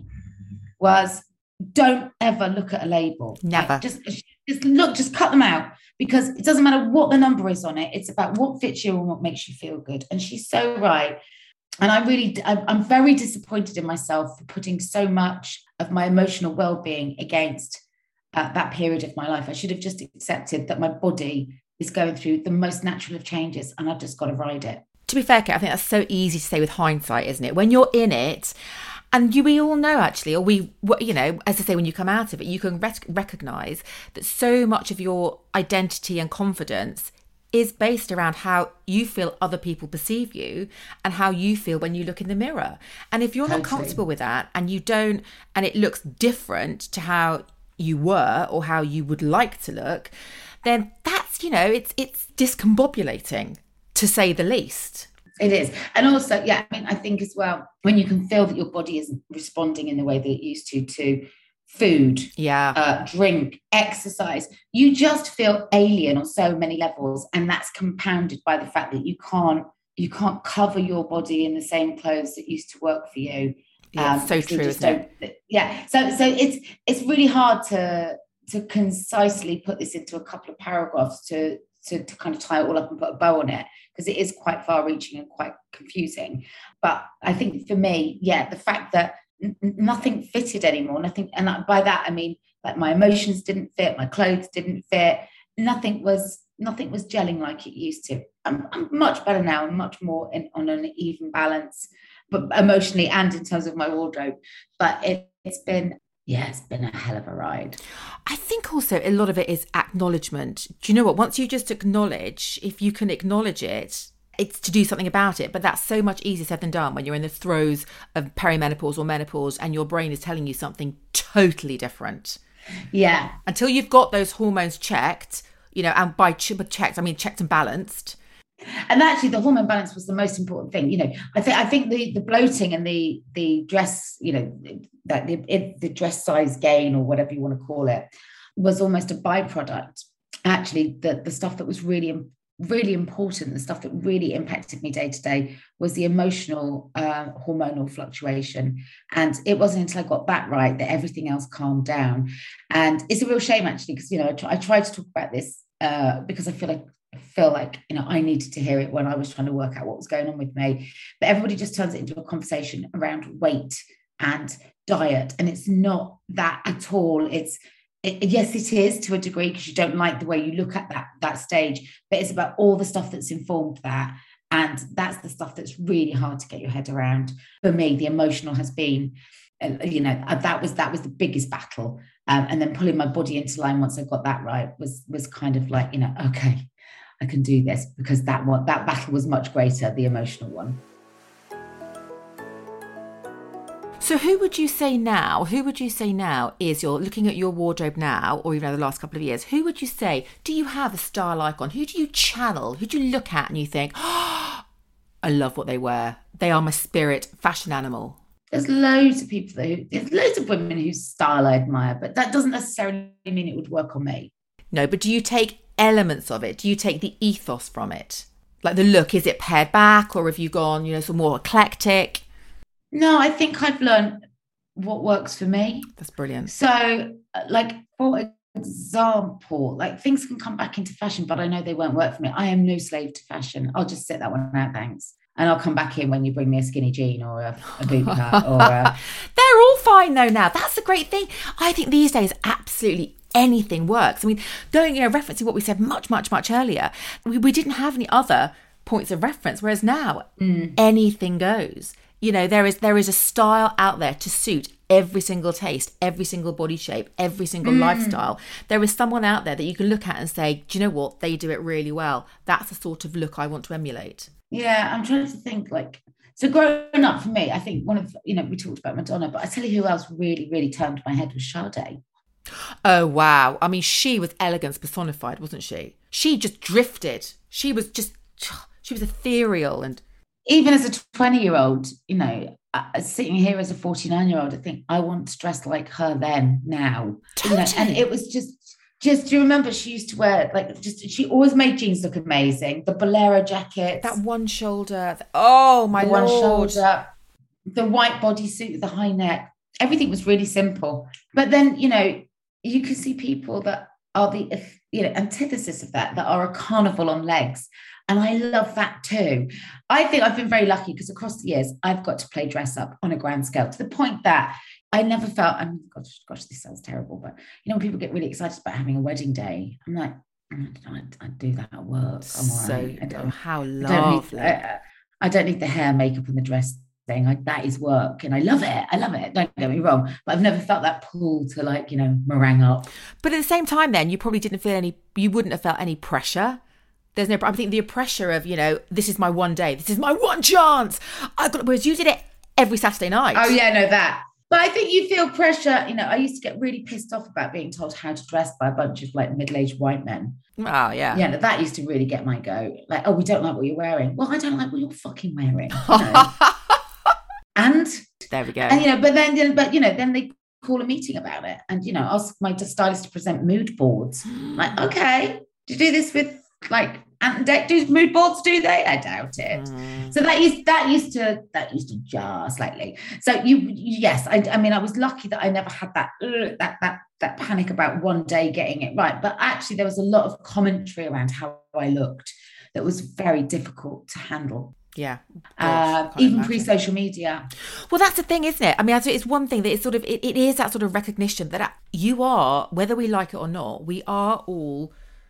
was don't ever look at a label. Never. Like, just, just look, just cut them out, because it doesn't matter what the number is on it. It's about what fits you and what makes you feel good. And she's so right. And I really, I'm very disappointed in myself for putting so much of my emotional well-being against uh, that period of my life. I should have just accepted that my body is going through the most natural of changes and I've just got to ride it. To be fair, Kate, I think that's so easy to say with hindsight, isn't it? When you're in it, and you, we all know actually, or we, you know, as I say, when you come out of it, you can rec- recognise that so much of your identity and confidence is based around how you feel other people perceive you and how you feel when you look in the mirror. And if you're totally not comfortable with that and you don't, and it looks different to how you were or how you would like to look, then that's, you know, it's it's discombobulating, to say the least. It is. And also, yeah, I mean, I think as well, when you can feel that your body isn't responding in the way that it used to, to food, yeah, uh, drink, exercise, you just feel alien on so many levels. And that's compounded by the fact that you can't, you can't cover your body in the same clothes that used to work for you. Yeah, um, so true, isn't it? Yeah. So, so it's, it's really hard to, to concisely put this into a couple of paragraphs to, to, to kind of tie it all up and put a bow on it, because it is quite far reaching and quite confusing. But I think for me, yeah, the fact that n- nothing fitted anymore, nothing, and by that, I mean, like my emotions didn't fit, my clothes didn't fit, nothing was, nothing was gelling like it used to. I'm, I'm much better now and much more in, on an even balance, but emotionally and in terms of my wardrobe. But it, it's been, yeah, it's been a hell of a ride. I think also a lot of it is acknowledgement. Do you know what? Once you just acknowledge, if you can acknowledge it, it's to do something about it. But that's so much easier said than done when you're in the throes of perimenopause or menopause and your brain is telling you something totally different. Yeah. Until you've got those hormones checked, you know, and by ch- checked, I mean checked and balanced. And actually, the hormone balance was the most important thing. You know, I think I think the, the bloating and the the dress, you know, that the, it, the dress size gain or whatever you want to call it, was almost a byproduct. Actually, the the stuff that was really really important, the stuff that really impacted me day to day, was the emotional uh, hormonal fluctuation. And it wasn't until I got that right that everything else calmed down. And it's a real shame actually, because you know I, try, I tried to talk about this uh, because I feel like. feel like, you know, I needed to hear it when I was trying to work out what was going on with me. But everybody just turns it into a conversation around weight and diet. And it's not that at all. It's, it, yes, it is to a degree, because you don't like the way you look at that, that stage, but it's about all the stuff that's informed that. And that's the stuff that's really hard to get your head around. For me, the emotional has been, you know, that was, that was the biggest battle. Um, and then pulling my body into line once I got that right was, was kind of like, you know, okay, I can do this, because that one, that battle was much greater, the emotional one. So who would you say now, who would you say now is, you're looking at your wardrobe now, or even over the last couple of years, who would you say, do you have a style icon? Who do you channel? Who do you look at and you think, oh, I love what they wear. They are my spirit fashion animal. there's loads of people who, there's loads of women whose style I admire, but that doesn't necessarily mean it would work on me. No, but do you take elements of it? Do you take the ethos from it? Like the look, is it pared back, or have you gone, you know, some more eclectic? No, I think I've learned what works for me. That's brilliant. So, like, for example, like things can come back into fashion, but I know they won't work for me. I am no slave to fashion. I'll just sit that one out, thanks. And I'll come back in when you bring me a skinny jean or a, a boot cut or a... They're all fine though now. That's the great thing. I think these days, absolutely anything works. I mean, going, you know, referencing what we said much, much, much earlier, we, we didn't have any other points of reference, whereas now mm. anything goes. You know, there is there is a style out there to suit every single taste, every single body shape, every single mm. lifestyle. There is someone out there that you can look at and say, do you know what? They do it really well. That's the sort of look I want to emulate. Yeah, I'm trying to think like, so growing up for me, I think one of, you know, we talked about Madonna, but I tell you who else really, really turned my head was Sade. Oh, wow. I mean, she was elegance personified, wasn't she? She just drifted. She was just, she was ethereal. And even as a twenty-year-old, you know, uh, sitting here as a forty-nine-year-old, I think I want to dress like her then, now. Totally. You know, and it was just, just, do you remember she used to wear, like, just, she always made jeans look amazing. The bolero jacket. That one shoulder. Oh, my the Lord. one shoulder. The white bodysuit with the high neck. Everything was really simple. But then, you know, you can see people that are the, you know, antithesis of that, that are a carnival on legs. And I love that too. I think I've been very lucky because across the years, I've got to play dress up on a grand scale to the point that I never felt, I'm, gosh, gosh, this sounds terrible, but you know, when people get really excited about having a wedding day, I'm like, I, I do that at work. I'm all so, right. I don't, how lovely. I don't, need, I, I don't need the hair, makeup and the dress thing. I, that is work and I love it. I love it. Don't get me wrong. But I've never felt that pull to like, you know, meringue up. But at the same time then, you probably didn't feel any, you wouldn't have felt any pressure. There's no, I think the pressure of, you know, this is my one day. This is my one chance. I've got, whereas you did it every Saturday night. Oh yeah, no, that. But I think you feel pressure. You know, I used to get really pissed off about being told how to dress by a bunch of like middle-aged white men. Oh, yeah. Yeah, no, that used to really get my go. Like, oh, we don't like what you're wearing. Well, I don't like what you're fucking wearing. You know? And there we go. And, you know, but then, but, you know, then they call a meeting about it and, you know, ask my stylist to present mood boards. Like, okay, do you do this with like Ant and Dec? Do mood boards, do they? I doubt it. Mm. So that used that used to that used to jar slightly. So you, yes, I, I mean, I was lucky that I never had that uh, that that that panic about one day getting it right. But actually, there was a lot of commentary around how I looked that was very difficult to handle. Yeah, uh, even pre-social media. Well, that's the thing, isn't it? I mean, it's one thing that it's sort of it, it is that sort of recognition that you are, whether we like it or not, we are all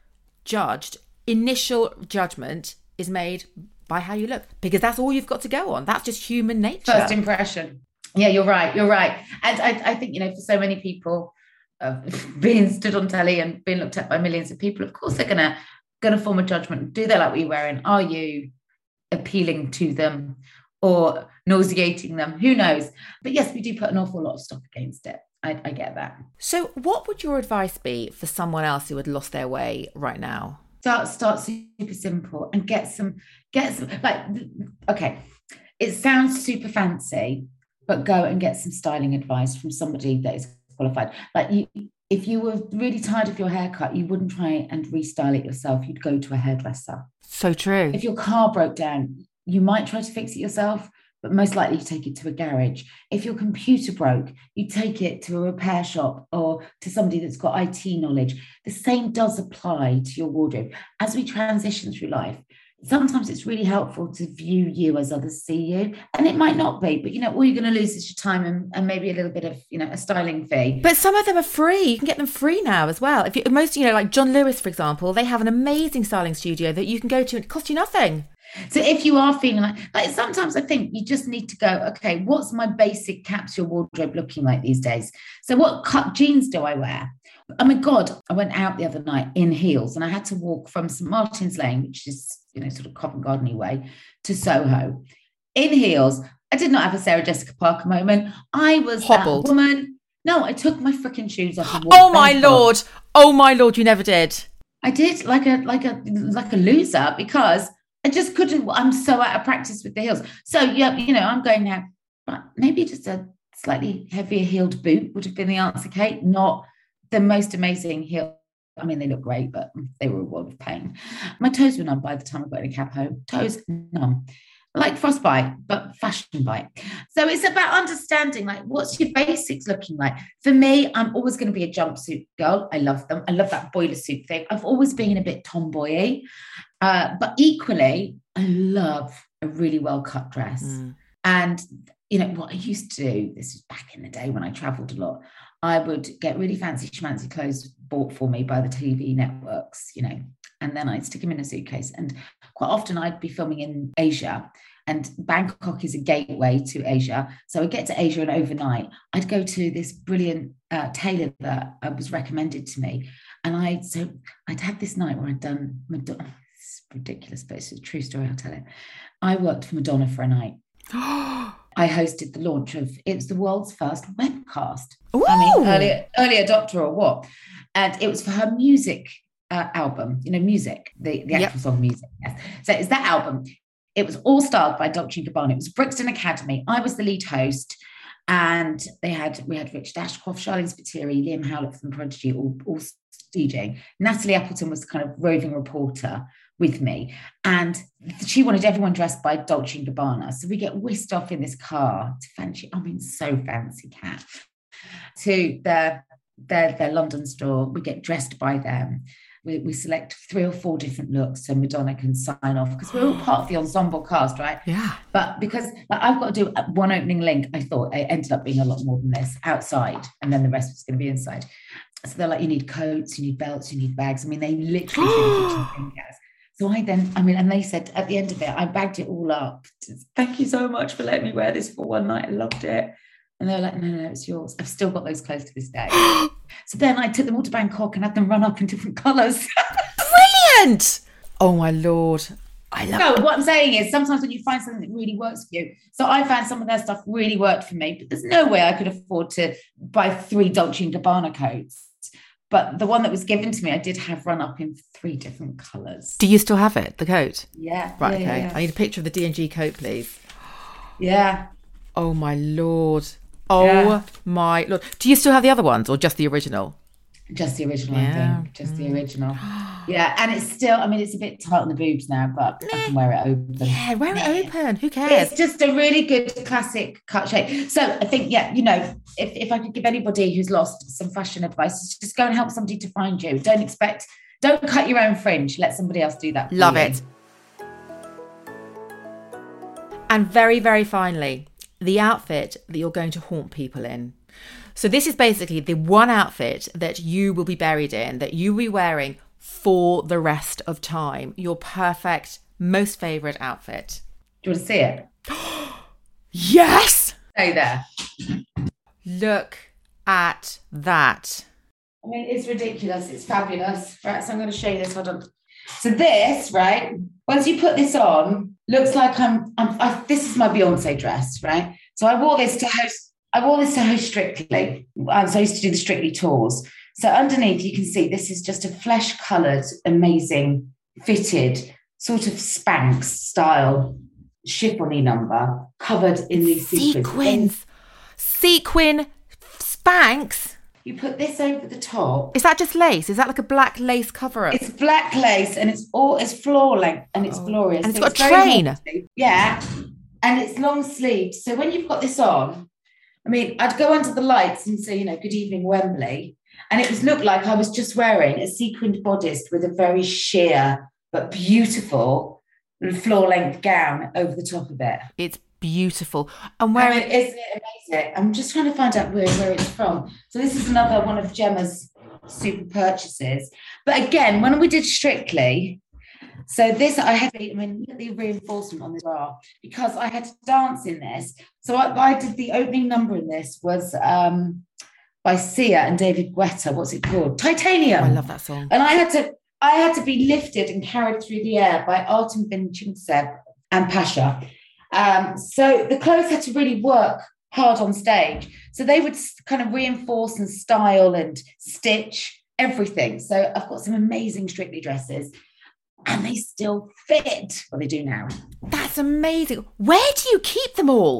judged. Initial judgment is made by how you look because that's all you've got to go on. That's just human nature. First impression. Yeah, you're right. You're right. And I, I think, you know, for so many people uh, being stood on telly and being looked at by millions of people, of course, they're going to going to form a judgment. Do they like what you're wearing? Are you appealing to them or nauseating them? Who knows? But yes, we do put an awful lot of stock against it. I, I get that. So what would your advice be for someone else who had lost their way right now? Start, start super simple and get some, get some, like, okay, it sounds super fancy, but go and get some styling advice from somebody that is qualified. Like you, if you were really tired of your haircut, you wouldn't try and restyle it yourself. You'd go to a hairdresser. So true. If your car broke down, you might try to fix it yourself, but most likely you take it to a garage. If your computer broke, you take it to a repair shop or to somebody that's got I T knowledge. The same does apply to your wardrobe. As we transition through life, sometimes it's really helpful to view you as others see you. And it might not be, but, you know, all you're going to lose is your time and, and maybe a little bit of, you know, a styling fee. But some of them are free. You can get them free now as well. If you, most, you know, like John Lewis, for example, they have an amazing styling studio that you can go to and it costs you nothing. So if you are feeling like, like sometimes I think you just need to go, okay, what's my basic capsule wardrobe looking like these days? So what cut jeans do I wear? Oh my God, I went out the other night in heels and I had to walk from St Martin's Lane, which is, you know, sort of Covent Garden-y way, to Soho. In heels, I did not have a Sarah Jessica Parker moment. I was Hobbled. That woman. No, I took my freaking shoes off and walked Oh my barefoot. Lord. Oh my Lord, you never did. I did like a like a like a loser because I just couldn't. I'm so out of practice with the heels. So yeah, you know, I'm going now. but maybe just a slightly heavier heeled boot would have been the answer, Kate. Not the most amazing heel. I mean, they look great, but they were a world of pain. My toes were numb by the time I got in a cab home. Toes numb. Like frostbite, but fashion bite. So it's about understanding, like, what's your basics looking like? For me, I'm always going to be a jumpsuit girl. I love them. I love that boiler suit thing. I've always been a bit tomboy-y. Uh, but equally, I love a really well-cut dress. Mm. And, you know, what I used to do, this was back in the day when I travelled a lot, I would get really fancy schmancy clothes bought for me by the T V networks, you know, and then I'd stick them in a suitcase. And quite often I'd be filming in Asia, and Bangkok is a gateway to Asia. So I'd get to Asia, and overnight I'd go to this brilliant uh, tailor that uh, was recommended to me. And I, so I'd had this night where I'd done, Madonna, it's ridiculous, but it's a true story, I'll tell it. I worked for Madonna for a night. I hosted the launch of, it was the world's first webcast. Ooh. I mean, early, early adopter or what? And it was for her music uh, album, you know, music, the, the actual yep. song Music. Yes. So it's that album. It was all styled by Dolce and Gabbana. It was Brixton Academy. I was the lead host, and they had, we had Richard Ashcroft, Charlene Spiteri, Liam Howlett from Prodigy, all, all DJing. Natalie Appleton was kind of roving reporter with me, and she wanted everyone dressed by Dolce and Gabbana. So we get whisked off in this car to fancy, I mean, so fancy, Cat, to their, their, their London store. We get dressed by them. We, we select three or four different looks so Madonna can sign off, because we're all part of the ensemble cast, right? Yeah. But because like, I've got to do one opening link, I thought it ended up being a lot more than this outside, and then the rest was going to be inside. So they're like, you need coats, you need belts, you need bags. I mean, they literally do kitchen fingers. So I then, I mean, and they said at the end of it, I bagged it all up. Thank you so much for letting me wear this for one night. I loved it. And they were like, no, no, no, it's yours. I've still got those clothes to this day. So then I took them all to Bangkok and had them run up in different colours. Brilliant. Oh, my Lord. I love No, it. what I'm saying is sometimes when you find something that really works for you. So I found some of their stuff really worked for me, but there's no way I could afford to buy three Dolce and Gabbana coats. But the one that was given to me, I did have run up in three different colours. Do you still have it, the coat? Yeah. Right, yeah, okay. Yeah. I need a picture of the D and G coat, please. Yeah. Oh, my Lord. Oh, yeah. my Lord. Do you still have the other ones, or just the original? Just the original, yeah. I think. Just the original. Yeah, and it's still, I mean, it's a bit tight on the boobs now, but I can wear it open. Yeah, wear it open. Who cares? It's just a really good classic cut shape. So I think, yeah, you know, if, if I could give anybody who's lost some fashion advice, just go and help somebody to find you. Don't expect, don't cut your own fringe. Let somebody else do that. Love it. And very, very finally, the outfit that you're going to haunt people in. So this is basically the one outfit that you will be buried in, that you will be wearing for the rest of time. Your perfect, most favourite outfit. Do you want to see it? Yes! Stay there. Look at that. I mean, it's ridiculous. It's fabulous. Right, so I'm going to show you this. Hold on. So this, right, once you put this on, looks like I'm, I'm I, this is my Beyonce dress, right? So I wore this to host I wore this to host Strictly. So I used to do the Strictly tours. So underneath, you can see this is just a flesh-coloured, amazing, fitted, sort of Spanx style chiffon-y number covered in these sequins. Sequins. Sequin Spanx. You put this over the top. Is that just lace? Is that like a black lace cover-up? It's black lace, and it's all it's floor length, and it's oh. glorious. And it's so got it's a train. Yeah, and it's long sleeved. So when you've got this on, I mean, I'd go under the lights and say, you know, good evening, Wembley. And it was looked like I was just wearing a sequined bodice with a very sheer but beautiful floor-length gown over the top of it. It's beautiful. And where I mean, isn't it amazing? I'm just trying to find out where, where it's from. So this is another one of Gemma's super purchases. But again, when we did Strictly, so this, I had, I mean, look at the reinforcement on this bra, because I had to dance in this. So I, I did the opening number in this was um, by Sia and David Guetta. What's it called? Titanium. Oh, I love that song. And I had to, I had to be lifted and carried through the air by Artem Vinchintsev and Pasha. Um, so the clothes had to really work hard on stage. So they would kind of reinforce and style and stitch everything. So I've got some amazing Strictly dresses. And they still fit. Well, they do now. That's amazing. Where do you keep them all?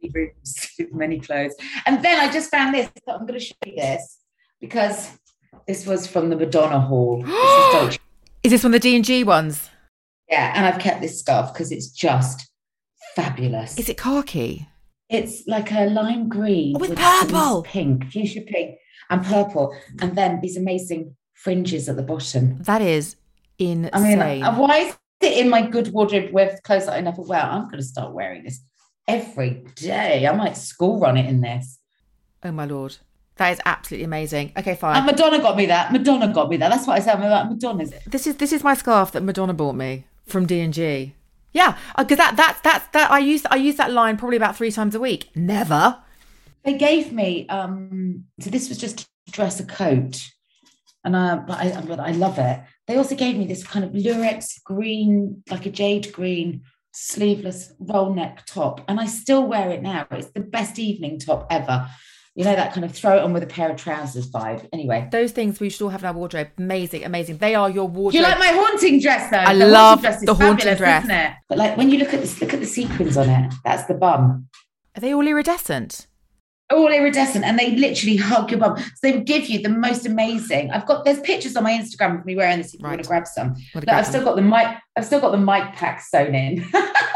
many rooms with many clothes. And then I just found this. I'm going to show you this because this was from the Madonna haul. This is Dolce. Is this one of the D and G ones? Yeah, and I've kept this scarf because it's just fabulous. Is it khaki? It's like a lime green oh, with, with purple, pink, fuchsia pink, and purple, and then these amazing fringes at the bottom. That is insane. I mean, why is it in my good wardrobe with clothes that I never wear? I'm going to start wearing this every day. I might school run it in this. Oh my Lord. That is absolutely amazing. Okay, fine. And Madonna got me that. Madonna got me that. That's what I said. I'm like, Madonna's. This is this is my scarf that Madonna bought me from D and G. Yeah, because that that's that's that I use I use that line probably about three times a week. Never. They gave me um. So this was just to dress a coat, and uh, but I but I love it. They also gave me this kind of lurex green, like a jade green, sleeveless roll neck top, and I still wear it now. It's the best evening top ever. You know, that kind of throw it on with a pair of trousers vibe. Anyway. Those things we should all have in our wardrobe. Amazing, amazing. They are your wardrobe. Do you like my haunting dress, though? I the love haunting dress is the haunting fabulous, dress. Isn't it? But like, when you look at this, look at the sequins on it. That's the bum. Are they all iridescent? All iridescent. And they literally hug your bum. So they will give you the most amazing. I've got, there's pictures on my Instagram of me wearing this if you right. want to grab some. Look, grab I've them. still got the mic, I've still got the mic pack sewn in.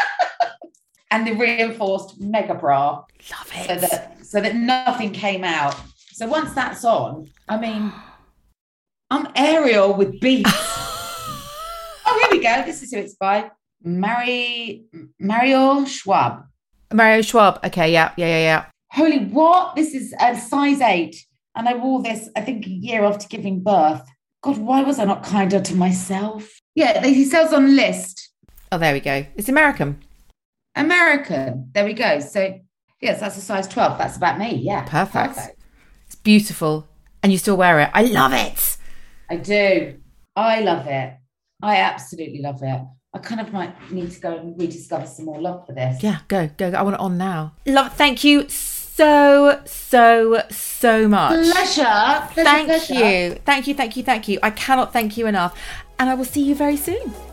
And the reinforced mega bra. Love it. So that, so that nothing came out. So once that's on, I mean, I'm Ariel with beats. Oh, here we go. This is who it's by. Mari, Mario Schwab. Mario Schwab. Okay, yeah, yeah, yeah, yeah. Holy what? This is a size eight. And I wore this, I think, a year after giving birth. God, why was I not kinder to myself? Yeah, he sells on List. Oh, there we go. It's American. American. There we go. So, yes, that's a size twelve. That's about me. Yeah. Perfect. Perfect. It's beautiful. And you still wear it. I love it. I do. I love it. I absolutely love it. I kind of might need to go and rediscover some more love for this. Yeah, go, go, go. I want it on now. Love, thank you so, so, so much. Pleasure. pleasure thank pleasure. you. Thank you, thank you, thank you. I cannot thank you enough. And I will see you very soon.